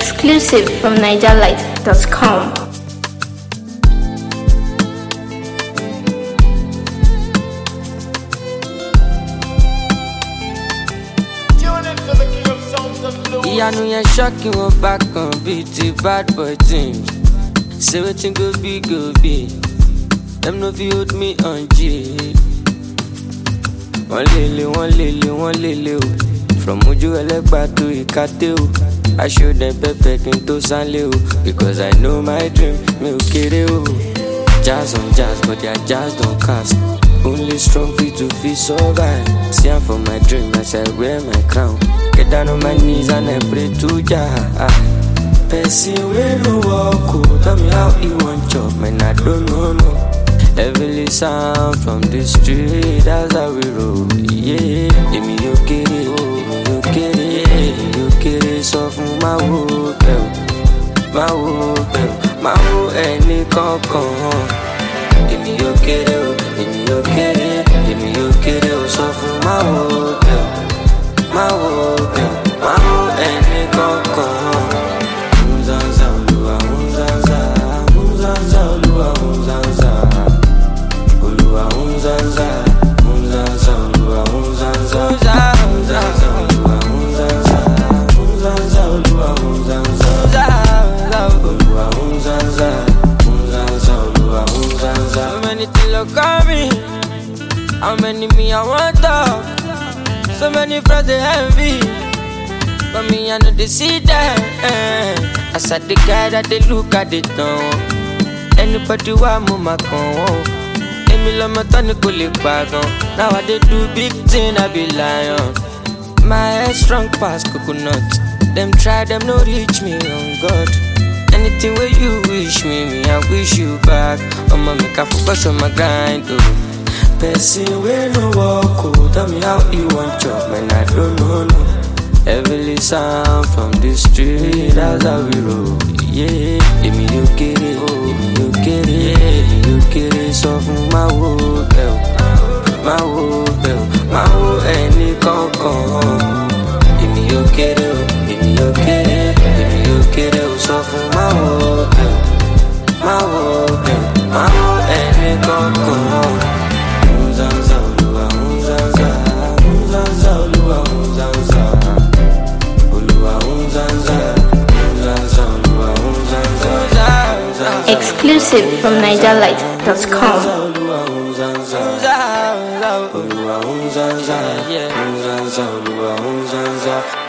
Exclusive from NigerLight.com. Ìyanu yẹn ṣọ́ọ̀kì wọn bá kan bíi ti bad boy team. Say wetin go be go be. Dem no fit hold me on G. Wọ́n lélẹ̀ o. From ojú ẹlẹ́gbà to ìkàtẹ́ o. I show them pepper kí n tó sánlé o. Because I know my dream, mi ò kéré o. Jazz on jazz, but their jazz don't cast. Only strong feet to feel survive. See I'm for my dream as I wear my crown. Get down on my knees and I pray to Jah. Person wey no walk, tell me how he want chop, man I don't know. Heavenly sound from the street, that's how we roll. Yeah, èmi yóò kéré, sọ fún máa wo ẹni kankan. Èmi yóò kéré, sọ fún máa wo ẹni kankan. Unzanza Olúwa, unzanza Olúwa, unzanza Olúwa, unzanza Olúwa, unzanza Olúwa, unzanza Olúwa, unzanza. So many things look at me, how many me I want talk. So many friends they envy, but me I know they see that. As I the guy that they look at it now. Anybody want move my con. Emi lọmọ tán ni kò lè pàgàn. Now I dey do big thing, I be lion. My head strong pass coconut. Them try, them no reach me on God. Anything where you wish me, I wish you back. I'ma make a focus on my grind, oh. Person wey no walk, tell me how you want chop, man I don't know. Heavenly sound from the street, that's how we roll. Yeah, èmi yóò kéré, sọ fún máa wo ẹni kankan. Èmi yóò kéré, sọ fún máa wo ẹni kankan. Unzanza Olúwa, unzanza Olúwa, unzanza Olúwa, unzanza Olúwa, unzanza. Exclusive from NigerLight.com. Olúwa, unzanza.